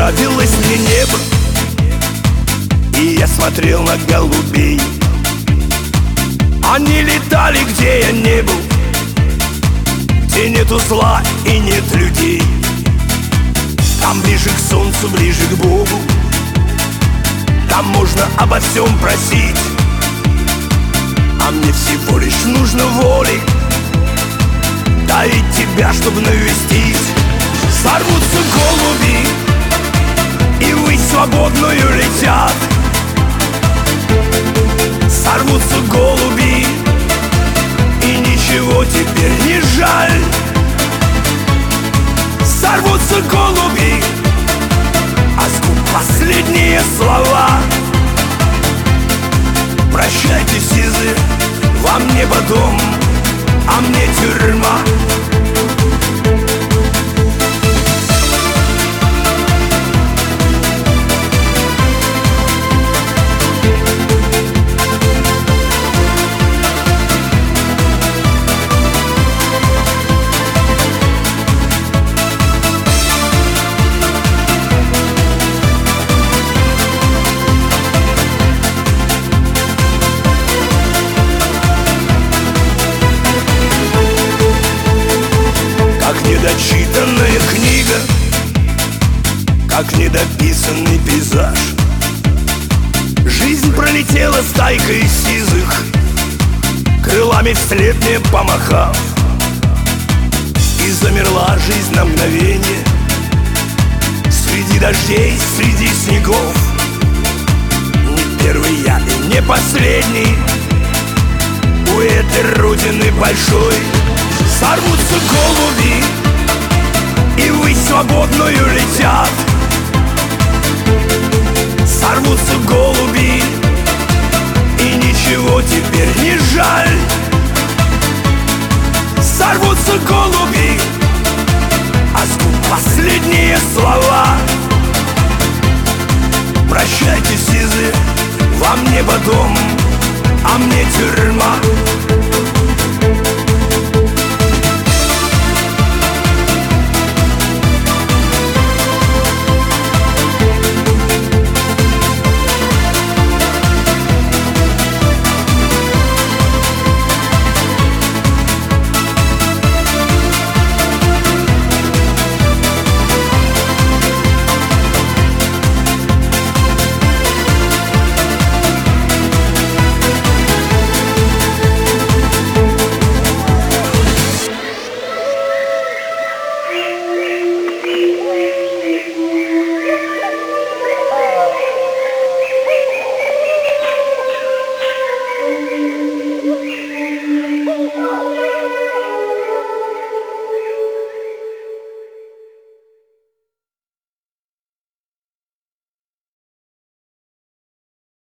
Нравилось мне небо, и я смотрел на голубей. Они летали, где я не был, где нету зла и нет людей. Там ближе к солнцу, ближе к Богу, там можно обо всем просить. А мне всего лишь нужно воли, да и тебя, чтобы навестить. Сорвутся голуби и ввысь свободную летят. Сорвутся голуби, и ничего теперь не жаль. Сорвутся голуби, а с губ последние слова. Прощайте, сизы, вам небо дом, а мне тюрьма. Недочитанная книга, как недописанный пейзаж. Жизнь пролетела стайкой сизых, крылами вслед мне помахав. И замерла жизнь на мгновение среди дождей, среди снегов. Не первый я и не последний у этой родины большой. Сорвутся голуби и ввысь свободную летят. Сорвутся голуби, и ничего теперь не жаль. Сорвутся голуби,